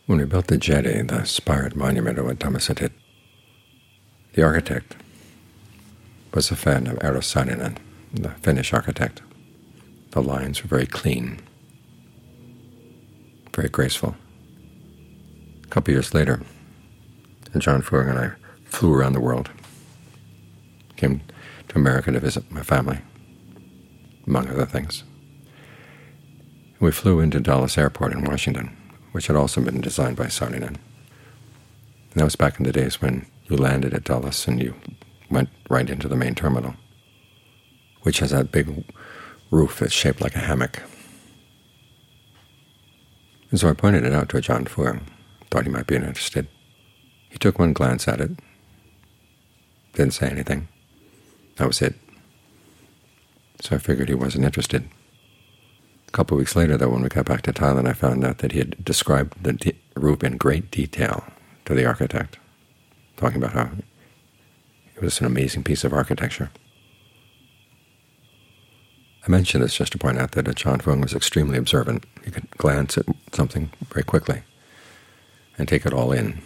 When we built the jetty, the spired monument of what Dhamma did, the architect was a fan of Eero Saarinen, the Finnish architect. The lines were very clean, very graceful. A couple years later, Ajaan Fuang and I flew around the world, came to America to visit my family, among other things. We flew into Dulles Airport in Washington, which had also been designed by Saarinen. And that was back in the days when you landed at Dulles and you went right into the main terminal, which has that big roof that's shaped like a hammock. And so I pointed it out to Ajaan Fuang, thought he might be interested. He took one glance at it, didn't say anything. That was it. So I figured he wasn't interested. A couple of weeks later, though, when we got back to Thailand, I found out that he had described the roof in great detail to the architect, talking about how it was an amazing piece of architecture. I mention this just to point out that Ajaan Fuang was extremely observant. He could glance at something very quickly and take it all in.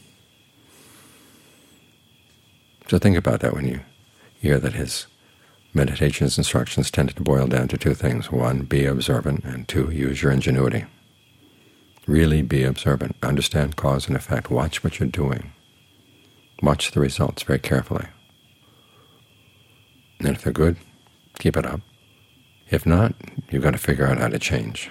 So think about that when you hear that his meditation's instructions tended to boil down to two things. One, be observant, and two, use your ingenuity. Really be observant. Understand cause and effect. Watch what you're doing. Watch the results very carefully. And if they're good, keep it up. If not, you've got to figure out how to change.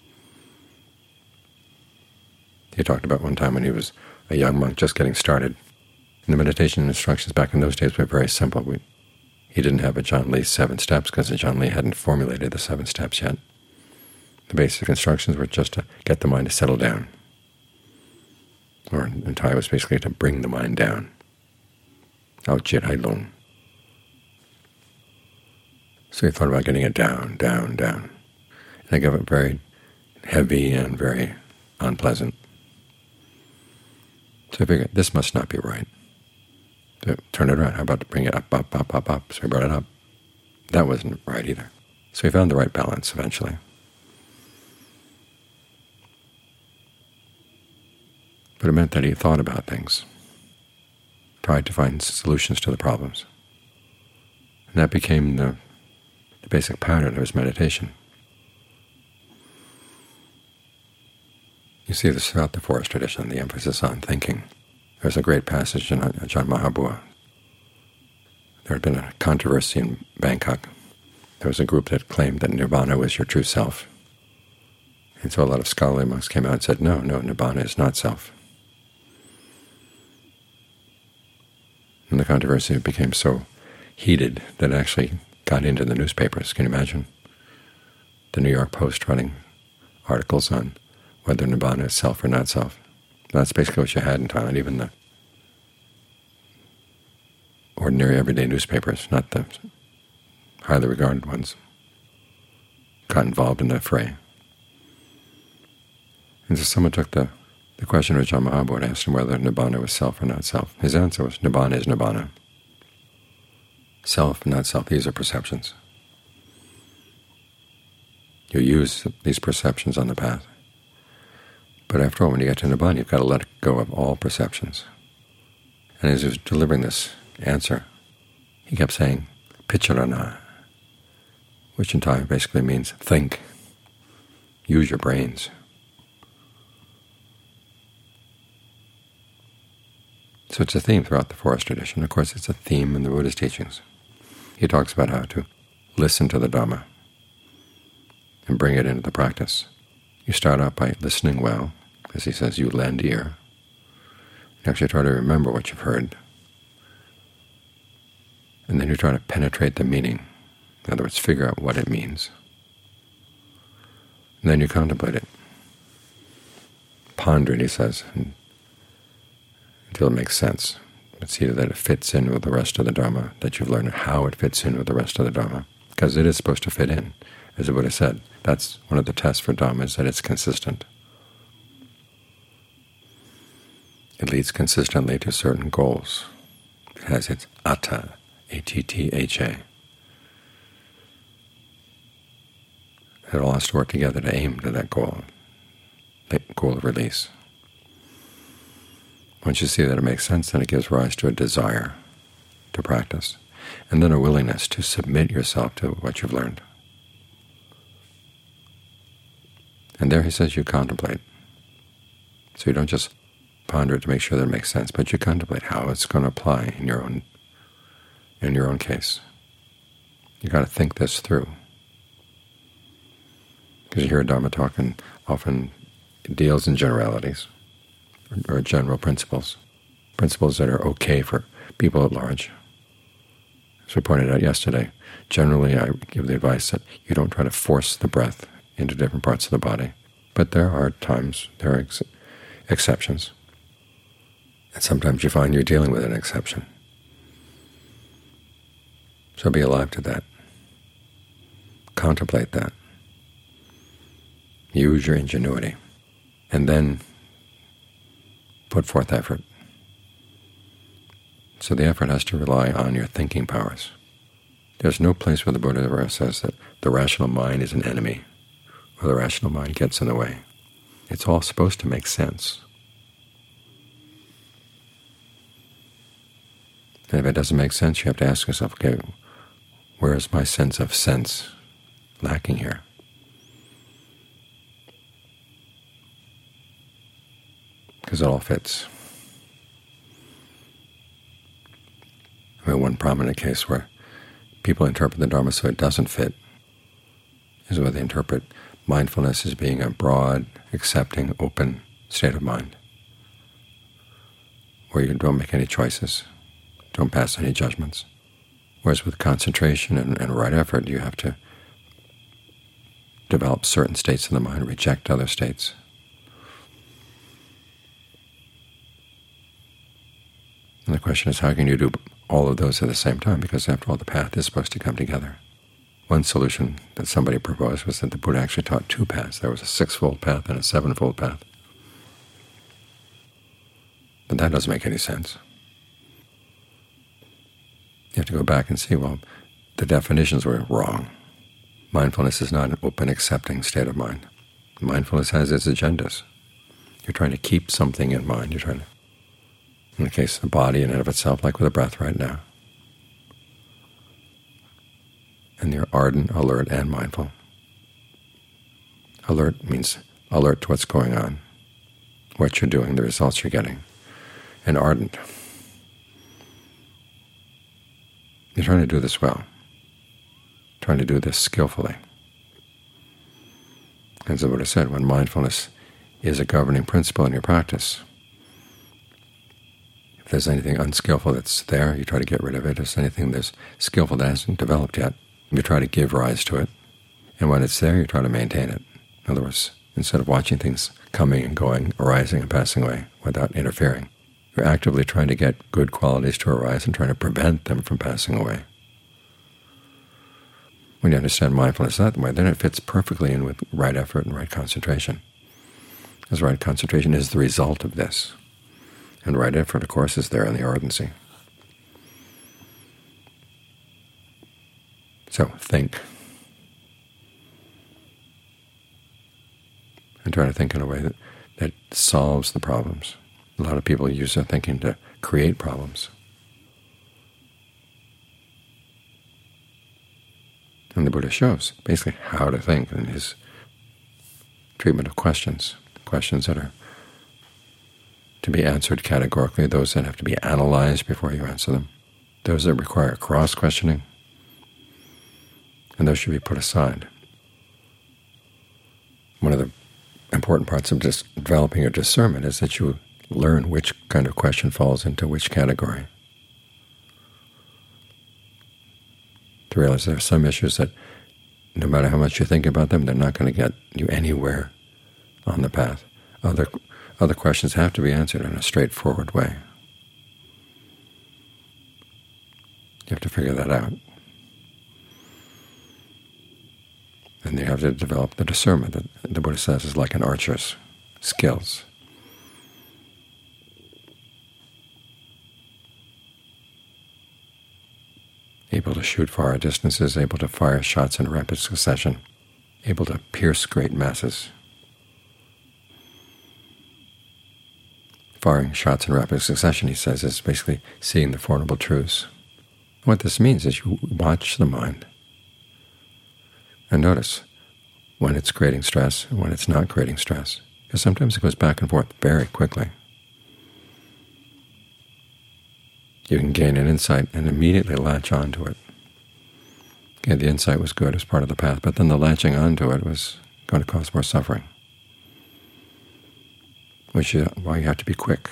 He talked about one time when he was a young monk just getting started. And the meditation instructions back in those days were very simple. He didn't have Ajaan Lee's 7 steps because Ajaan Lee hadn't formulated the 7 steps yet. The basic instructions were just to get the mind to settle down. Or in Thai it was basically to bring the mind down. Ao Chit Hai Lung. So he thought about getting it down, down, down. And I got it very heavy and very unpleasant. So I figured, this must not be right. To turn it around, how about to bring it up, up, up, up, up? So he brought it up. That wasn't right either. So he found the right balance eventually. But it meant that he thought about things, tried to find solutions to the problems. And that became the basic pattern of his meditation. You see this throughout the forest tradition, the emphasis on thinking. There's a great passage in Ajahn Mahabua. There had been a controversy in Bangkok. There was a group that claimed that Nibbana was your true self. And so a lot of scholarly monks came out and said, no, Nibbana is not self. And the controversy became so heated that it actually got into the newspapers. Can you imagine? The New York Post running articles on whether Nibbana is self or not self. That's basically what you had in Thailand, even the ordinary everyday newspapers, not the highly regarded ones, got involved in the fray. And so someone took the question of Ajahn Mahabua and asked him whether Nibbana was self or not self. His answer was, Nibbana is Nibbana. Self, not self, these are perceptions. You use these perceptions on the path. But after all, when you get to Nibbana, you've got to let go of all perceptions. And as he was delivering this answer, he kept saying, Picharana, which in Thai basically means think, use your brains. So it's a theme throughout the forest tradition. Of course, it's a theme in the Buddha's teachings. He talks about how to listen to the Dhamma and bring it into the practice. You start out by listening well. As he says, you lend ear. You actually try to remember what you've heard. And then you try to penetrate the meaning. In other words, figure out what it means. And then you contemplate it. Ponder it, he says, until it makes sense. It's either that it fits in with the rest of the Dharma, that you've learned how it fits in with the rest of the Dharma, because it is supposed to fit in. As the Buddha said, that's one of the tests for Dhamma, is that it's consistent. It leads consistently to certain goals. It has its atta, A-T-T-H-A. It all has to work together to aim to that goal of release. Once you see that it makes sense, then it gives rise to a desire to practice, and then a willingness to submit yourself to what you've learned. And there he says you contemplate. So you don't just ponder it to make sure that it makes sense, but you contemplate how it's going to apply in your own case. You've got to think this through. Because you hear a Dharma talk and often it deals in generalities or general principles that are okay for people at large. As we pointed out yesterday, generally I give the advice that you don't try to force the breath into different parts of the body, but there are times, there are exceptions, and sometimes you find you're dealing with an exception. So be alive to that. Contemplate that. Use your ingenuity, and then put forth effort. So the effort has to rely on your thinking powers. There's no place where the Buddha ever says that the rational mind is an enemy, or the rational mind gets in the way. It's all supposed to make sense. And if it doesn't make sense, you have to ask yourself, okay, where is my sense of sense lacking here? Because it all fits. I mean, one prominent case where people interpret the Dharma so it doesn't fit is where they interpret mindfulness as being a broad, accepting, open state of mind, where you don't make any choices, don't pass any judgments. Whereas with concentration and right effort, you have to develop certain states of the mind, reject other states. And the question is, how can you do all of those at the same time? Because after all, the path is supposed to come together. One solution that somebody proposed was that the Buddha actually taught two paths. There was a six-fold path and a seven-fold path. But that doesn't make any sense. You have to go back and see, well, the definitions were wrong. Mindfulness is not an open, accepting state of mind. Mindfulness has its agendas. You're trying to keep something in mind. You're trying to, in the case of the body in and of itself, like with the breath right now. And you're ardent, alert, and mindful. Alert means alert to what's going on, what you're doing, the results you're getting. And ardent, you're trying to do this well, trying to do this skillfully. As the Buddha said, when mindfulness is a governing principle in your practice, if there's anything unskillful that's there, you try to get rid of it. If there's anything that's skillful that hasn't developed yet, you try to give rise to it. And when it's there, you try to maintain it. In other words, instead of watching things coming and going, arising and passing away without interfering, you're actively trying to get good qualities to arise and trying to prevent them from passing away. When you understand mindfulness that way, then it fits perfectly in with right effort and right concentration. Because right concentration is the result of this. And right effort, of course, is there in the ardency. So think. And try to think in a way that solves the problems. A lot of people use their thinking to create problems. And the Buddha shows basically how to think in his treatment of questions that are to be answered categorically, those that have to be analyzed before you answer them, those that require cross-questioning, and those should be put aside. One of the important parts of just developing your discernment is that you learn which kind of question falls into which category. To realize there are some issues that no matter how much you think about them, they're not going to get you anywhere on the path. Other questions have to be answered in a straightforward way. You have to figure that out. And you have to develop the discernment that the Buddha says is like an archer's skills. Able to shoot far distances, able to fire shots in rapid succession, able to pierce great masses. firing shots in rapid succession, he says, is basically seeing the Four Noble Truths. What this means is you watch the mind and notice when it's creating stress and when it's not creating stress, because sometimes it goes back and forth very quickly. You can gain an insight and immediately latch onto it. Okay, the insight was good as part of the path, but then the latching onto it was going to cause more suffering, which is why you have to be quick.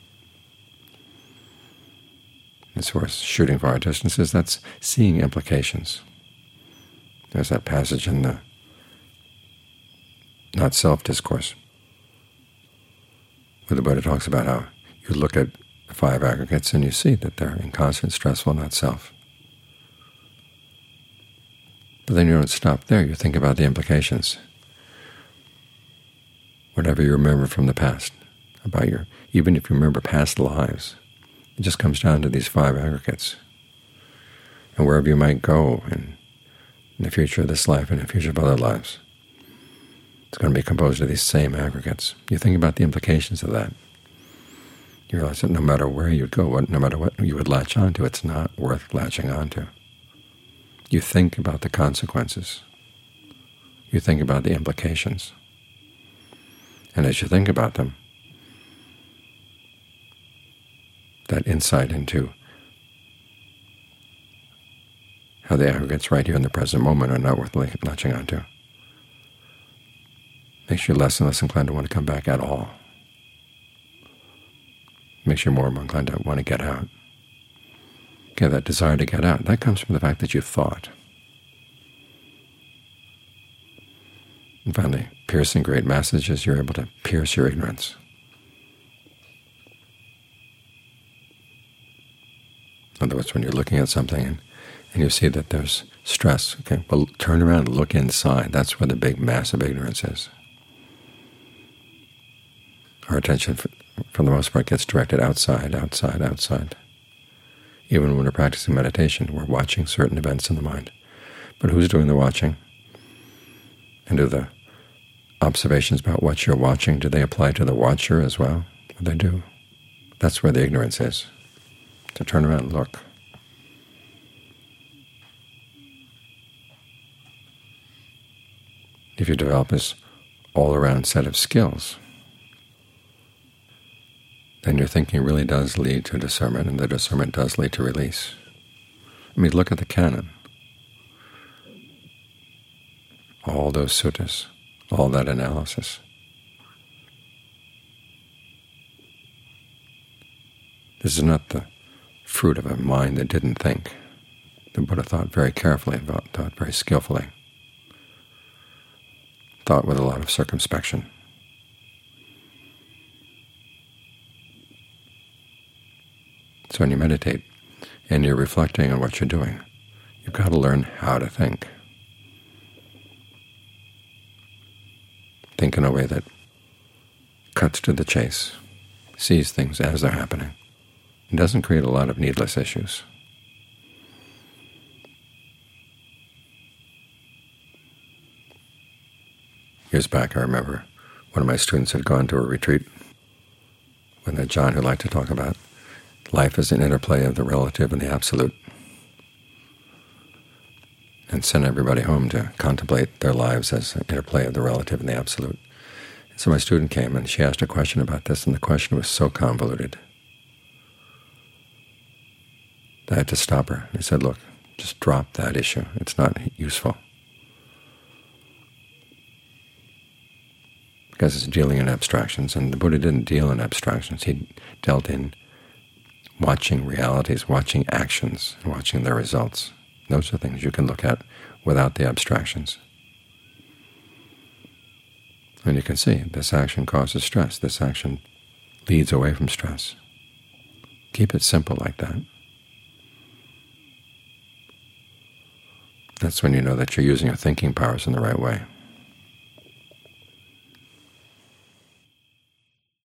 As far as shooting far distances, that's seeing implications. There's that passage in the Not Self discourse where the Buddha talks about how you look at the five aggregates and you see that they're inconstant, stressful, not self. But then you don't stop there. You think about the implications. Whatever you remember from the past, about even if you remember past lives, it just comes down to these five aggregates. And wherever you might go in the future of this life and in the future of other lives, it's going to be composed of these same aggregates. You think about the implications of that. You realize that no matter where you'd go, no matter what you would latch onto, it's not worth latching onto. You think about the consequences. You think about the implications. And as you think about them, that insight into how the aggregates right here in the present moment are not worth latching onto makes you less and less inclined to want to come back at all. Makes you more and more inclined to want to get out. Okay, that desire to get out, that comes from the fact that you thought. And finally, piercing great messages, you're able to pierce your ignorance. In other words, when you're looking at something and you see that there's stress, okay, well, turn around and look inside. That's where the big mass of ignorance is. Our attention, for the most part, gets directed outside, outside, outside. Even when we're practicing meditation, we're watching certain events in the mind. But who's doing the watching? And do the observations about what you're watching, do they apply to the watcher as well? Well, they do. That's where the ignorance is. To turn around and look. If you develop this all-around set of skills, then your thinking really does lead to discernment, and the discernment does lead to release. I mean, look at the canon. All those suttas, all that analysis. This is not the fruit of a mind that didn't think. The Buddha thought very carefully, thought very skillfully, thought with a lot of circumspection. So when you meditate and you're reflecting on what you're doing, you've got to learn how to think. Think in a way that cuts to the chase, sees things as they're happening. It doesn't create a lot of needless issues. Years back, I remember one of my students had gone to a retreat with a John who liked to talk about life as an interplay of the relative and the absolute, and sent everybody home to contemplate their lives as an interplay of the relative and the absolute. And so my student came and she asked a question about this, and the question was so convoluted that I had to stop her. I said, look, just drop that issue. It's not useful. Because it's dealing in abstractions, and the Buddha didn't deal in abstractions. He dealt in watching realities, watching actions, and watching their results. Those are things you can look at without the abstractions. And you can see this action causes stress. This action leads away from stress. Keep it simple like that. That's when you know that you're using your thinking powers in the right way.